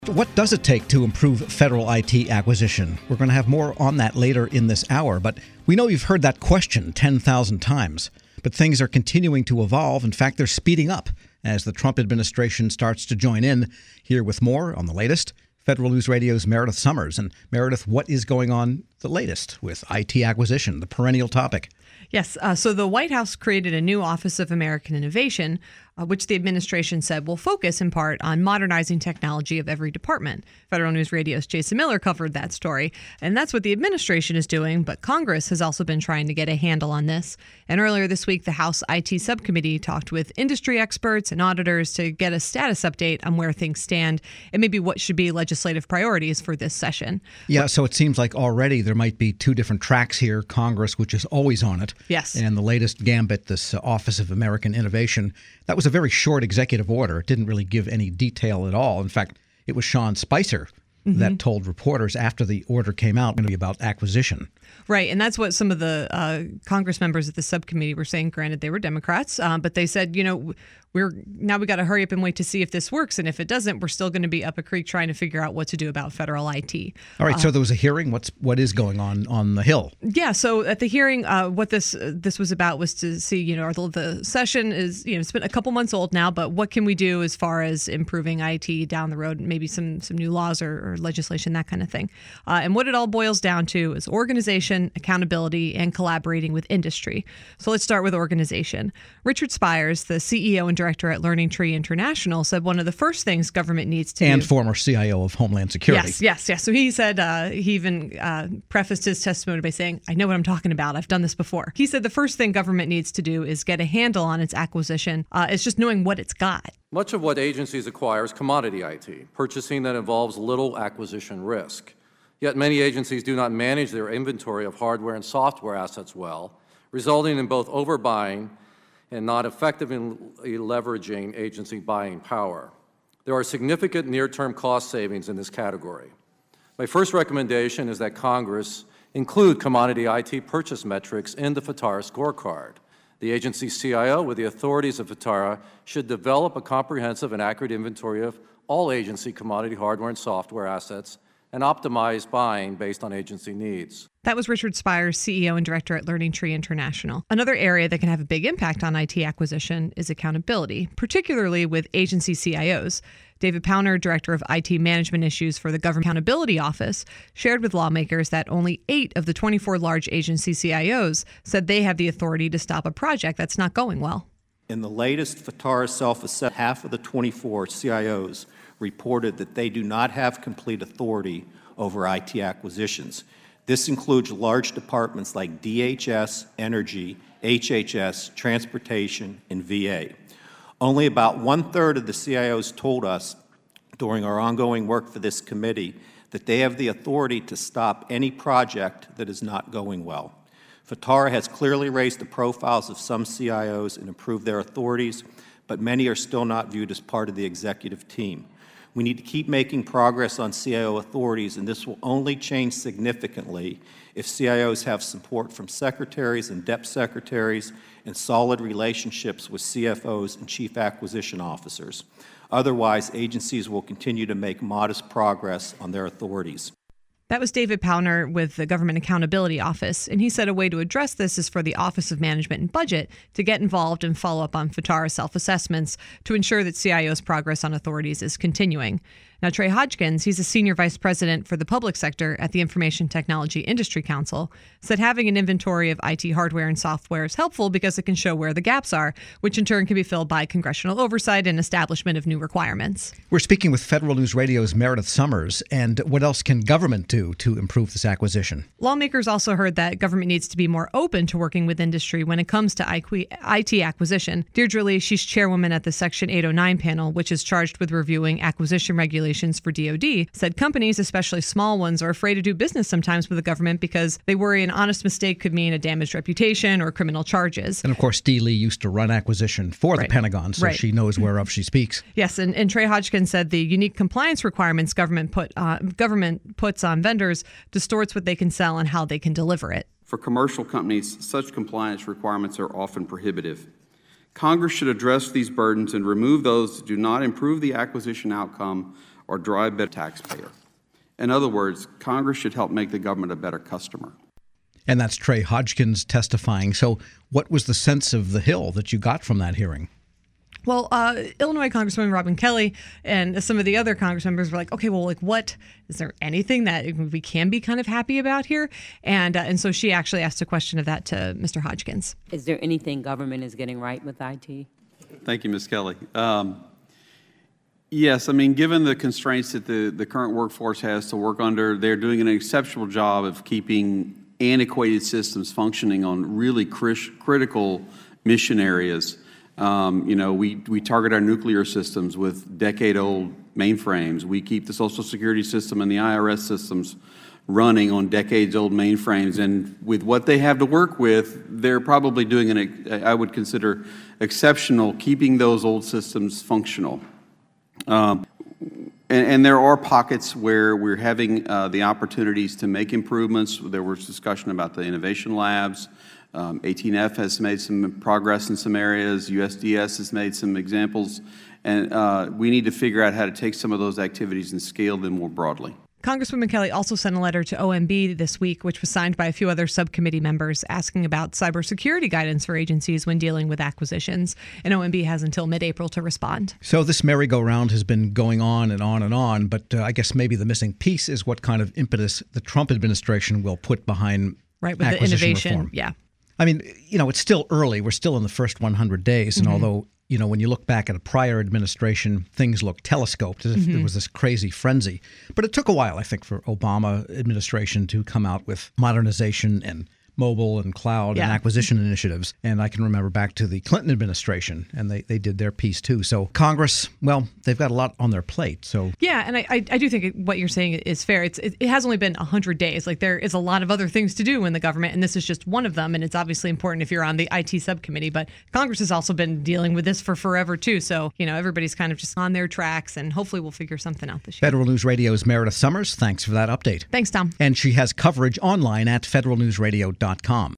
What does it take to improve federal IT acquisition? We're going to have more on that later in this hour, but we know you've heard that question 10,000 times. But things are continuing to evolve. In fact, they're speeding up as the Trump administration starts to join in. Here with more on the latest, Federal News Radio's Meredith Summers. And Meredith, what is going on the latest with IT acquisition, the perennial topic? Yes. So the White House created a new Office of American Innovation, which the administration said will focus in part on modernizing technology of every department. Federal News Radio's Jason Miller covered that story, and that's what the administration is doing, but Congress has also been trying to get a handle on this. And earlier this week, the House IT subcommittee talked with industry experts and auditors to get a status update on where things stand and maybe what should be legislative priorities for this session. Yeah, so it seems like already there might be two different tracks here. Congress, which is always on it. Yes. And the latest gambit, this Office of American Innovation. That was a very short executive order. It didn't really give any detail at all. In fact, it was Sean Spicer that told reporters after the order came out going to be about acquisition. Right. And that's what some of the Congress members at the subcommittee were saying. Granted, they were Democrats, but they said, we got to hurry up and wait to see if this works. And if it doesn't, we're still going to be up a creek trying to figure out what to do about federal IT. All right. So there was a hearing. What is going on the Hill? Yeah. So at the hearing, what this was about was to see, the session is, it's been a couple months old now, but what can we do as far as improving IT down the road, maybe some new laws or legislation, that kind of thing. And what it all boils down to is organization, accountability, and collaborating with industry. So let's start with organization. Richard Spires, the CEO and director at Learning Tree International, said one of the first things government needs to do. And former CIO of Homeland Security. Yes. So he said, he even prefaced his testimony by saying, I know what I'm talking about. I've done this before. He said the first thing government needs to do is get a handle on its acquisition. It's just knowing what it's got. Much of what agencies acquire is commodity IT, purchasing that involves little acquisition risk. Yet many agencies do not manage their inventory of hardware and software assets well, resulting in both overbuying and not effectively leveraging agency buying power. There are significant near-term cost savings in this category. My first recommendation is that Congress include commodity IT purchase metrics in the FITARA scorecard. The agency's CIO, with the authorities of FITARA, should develop a comprehensive and accurate inventory of all agency commodity hardware and software assets and optimize buying based on agency needs. That was Richard Spires, CEO and director at Learning Tree International. Another area that can have a big impact on IT acquisition is accountability, particularly with agency CIOs. David Powner, director of IT management issues for the Government Accountability Office, shared with lawmakers that only 8 of the 24 large agency CIOs said they have the authority to stop a project that's not going well. In the latest FITARA self-assessment, half of the 24 CIOs reported that they do not have complete authority over IT acquisitions. This includes large departments like DHS, Energy, HHS, Transportation, and VA. Only about 1/3 of the CIOs told us during our ongoing work for this committee that they have the authority to stop any project that is not going well. FITARA has clearly raised the profiles of some CIOs and improved their authorities, but many are still not viewed as part of the executive team. We need to keep making progress on CIO authorities, and this will only change significantly if CIOs have support from secretaries and dep secretaries and solid relationships with CFOs and chief acquisition officers. Otherwise, agencies will continue to make modest progress on their authorities. That was David Powner with the Government Accountability Office, and he said a way to address this is for the Office of Management and Budget to get involved and follow up on FITARA self-assessments to ensure that CIO's progress on authorities is continuing. Now, Trey Hodgkins, he's a senior vice president for the public sector at the Information Technology Industry Council, said having an inventory of IT hardware and software is helpful because it can show where the gaps are, which in turn can be filled by congressional oversight and establishment of new requirements. We're speaking with Federal News Radio's Meredith Summers. And what else can government do to improve this acquisition? Lawmakers also heard that government needs to be more open to working with industry when it comes to IT acquisition. Deirdre Lee, she's chairwoman at the Section 809 panel, which is charged with reviewing acquisition regulations for DoD, said companies, especially small ones, are afraid to do business sometimes with the government because they worry an honest mistake could mean a damaged reputation or criminal charges. And of course, Dee Lee used to run acquisition for the Pentagon, so she knows whereof she speaks. Yes, and Trey Hodgkins said the unique compliance requirements government puts on vendors distorts what they can sell and how they can deliver it. For commercial companies, such compliance requirements are often prohibitive. Congress should address these burdens and remove those that do not improve the acquisition outcome or drive better taxpayer. In other words, Congress should help make the government a better customer. And that's Trey Hodgkins testifying. So what was the sense of the Hill that you got from that hearing? Well, Illinois Congresswoman Robin Kelly and some of the other Congress members were like, okay, well, like, what is there anything that we can be kind of happy about here? And so she actually asked a question of that to Mr. Hodgkins. Is there anything government is getting right with IT? Thank you, Ms. Kelly. Yes, I mean, given the constraints that the current workforce has to work under, they're doing an exceptional job of keeping antiquated systems functioning on really critical mission areas. We target our nuclear systems with decade-old mainframes. We keep the Social Security system and the IRS systems running on decades-old mainframes. And with what they have to work with, they're probably doing I would consider exceptional, keeping those old systems functional. And there are pockets where we're having the opportunities to make improvements. There was discussion about the innovation labs. 18F has made some progress in some areas. USDS has made some examples. And we need to figure out how to take some of those activities and scale them more broadly. Congresswoman Kelly also sent a letter to OMB this week, which was signed by a few other subcommittee members, asking about cybersecurity guidance for agencies when dealing with acquisitions. And OMB has until mid-April to respond. So this merry-go-round has been going on and on and on, but I guess maybe the missing piece is what kind of impetus the Trump administration will put behind with the innovation reform. Yeah. I mean, it's still early. We're still in the first 100 days. And although, when you look back at a prior administration, things look telescoped as if there was this crazy frenzy. But it took a while, I think, for Obama administration to come out with modernization and mobile and cloud and acquisition initiatives. And I can remember back to the Clinton administration, and they did their piece too. So Congress, well, they've got a lot on their plate. So yeah, and I do think what you're saying is fair. It has only been 100 days. Like, there is a lot of other things to do in the government, and this is just one of them. And it's obviously important if you're on the IT subcommittee. But Congress has also been dealing with this for forever too. So everybody's kind of just on their tracks, and hopefully we'll figure something out this year. Federal News Radio's Meredith Summers, thanks for that update. Thanks, Tom. And she has coverage online at federalnewsradio.com.